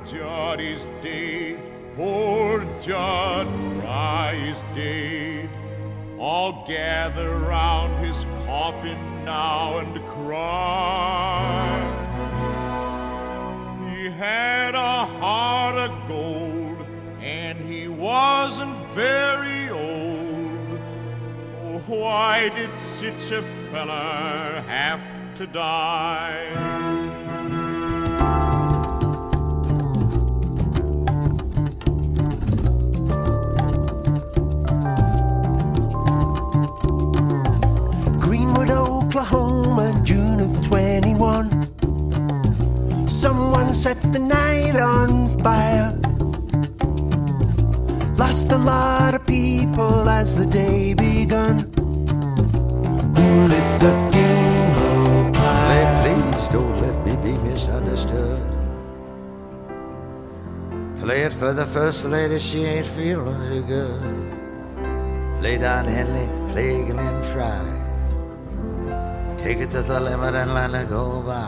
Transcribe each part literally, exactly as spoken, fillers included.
Judd is dead, poor Judd Fry is dead. All gather round his coffin now and cry. He had a heart of gold, and he wasn't very old. Oh, why did such a fella have to die? Oklahoma, June of twenty-one. Someone set the night on fire. Lost a lot of people as the day begun. Who lit the funeral pyre? Please don't let me be misunderstood. Play it for the first lady, she ain't feeling too good. Lay down Henley, play Glenn Fry. Take it to the limit and let it go by.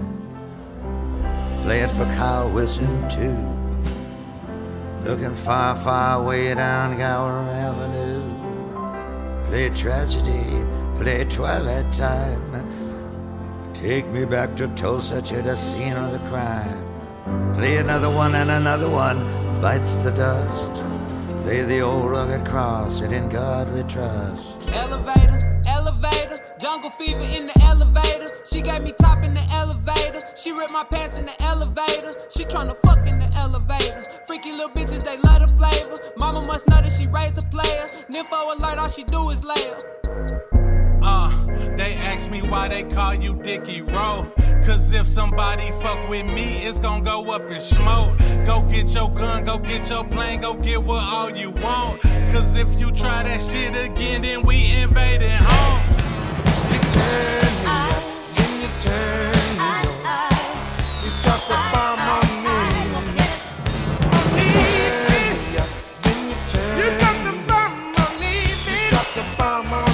Play it for Kyle Wilson too. Looking far, far way down Gower Avenue. Play tragedy, play twilight time. Take me back to Tulsa to the scene of the crime. Play another one and another one bites the dust. Play the old rugged cross and in God we trust. Elevator, elevator, jungle fever in the elevator. She gave me top in the elevator. She ripped my pants in the elevator. She tryna fuck in the elevator. Freaky little bitches, they love the flavor. Mama must know that she raised a player. Nympho alert, all she do is lay her. Uh, they ask me why they call you Dickie Rowe. Cause if somebody fuck with me, it's gon' go up in smoke. Go get your gun, go get your plane, go get what all you want. Cause if you try that shit again, then we invading homes. You turn me up, then you turn me on. You drop the bomb on me. You turn me up, then you turn me on. You drop the bomb on me, baby. You drop the bomb on me.